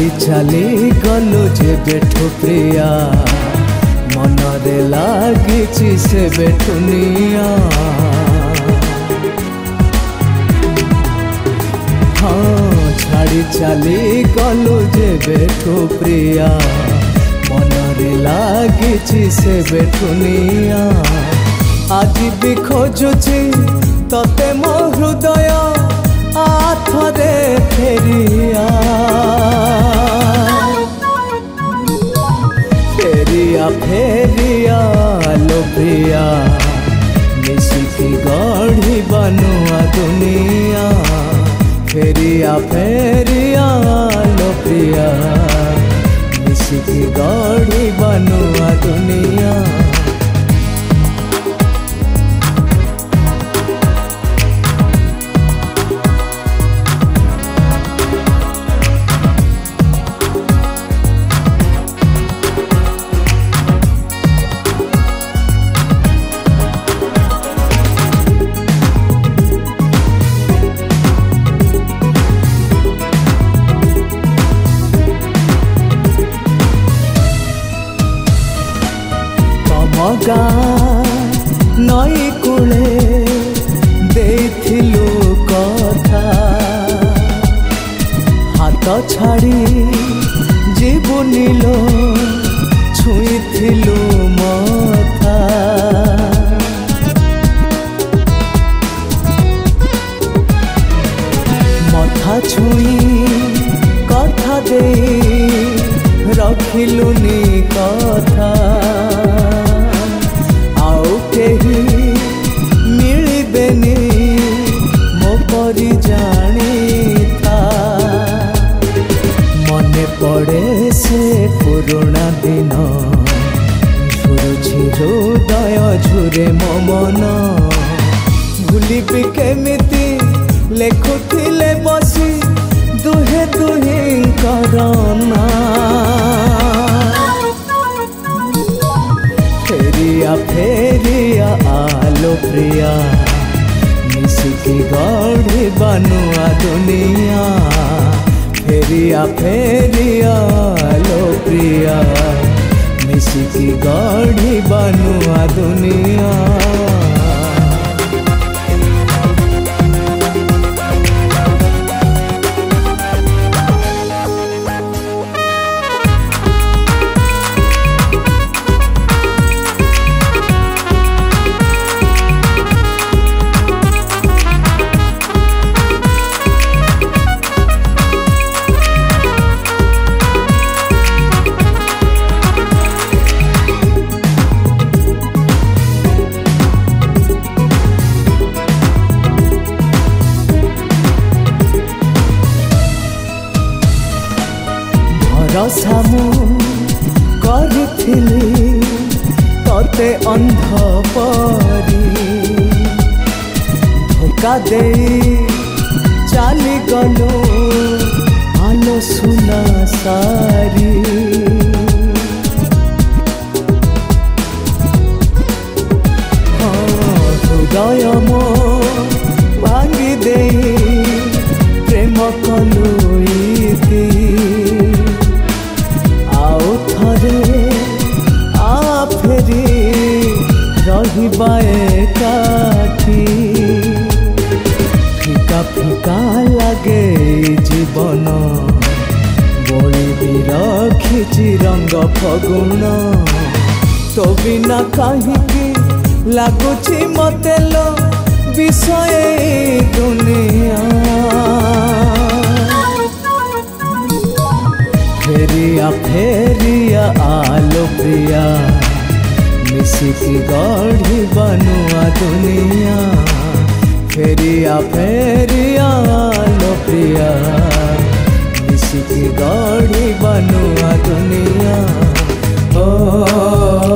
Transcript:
छाड़ी चली गलु जेबेठु प्रिया मनरे लागिछि से बेठुनिया। हाँ छाड़ी चली गलु जेबेठु प्रिया मनरे लागिछि से बेठुनिया। आज भी खोजुछि तते मो हृदय आथरे फेरिया फेरिया फेरिया लो प्रिया मिसिकी गढ़ी बनुआ दुनिया। फेरिया फेरिया लो प्रिया मिसिकी गढ़ी बनुआ दुनिया। मगा नई कूले देथिलु कथा हाथ छाड़ी जीवनी लो छुईथिलु मथा। मथा छुई कथा दे रखिलुनी कथा। मिलबेनी मो परी जानी था मने पड़े से पुराना दिन झुरुझी हृदय झुरे मो मन। भूलिबी केमिति लेखुथिले बसी दुहे दुहिंकर ना। फेरिया फेरिया आलो प्रिया मिसिकी गढ़ी बनुआ दुनिया। फेरिया फेरिया आलो प्रिया मिसिकी गढ़ी बनुआ दुनिया। रसामु करथिली तते अंध परी धोखा दे चली गलो आलो सुना सारी। हृदय मो भांगी दे प्रेम कलु इति। रहिबा एकाठी फिका फिका लगे जीवन बोली भी रखिछि रंग फगुण। तो बिना कहीं लगुछि मते लो विषय दुनिया। फेरिया फेरिया आलो प्रिया मिसिकी गढ़ी बनुआ दुनिया। फेरिया फेरिया लो प्रिया मिसिकी गढ़ी बनुआ दुनिया। ओ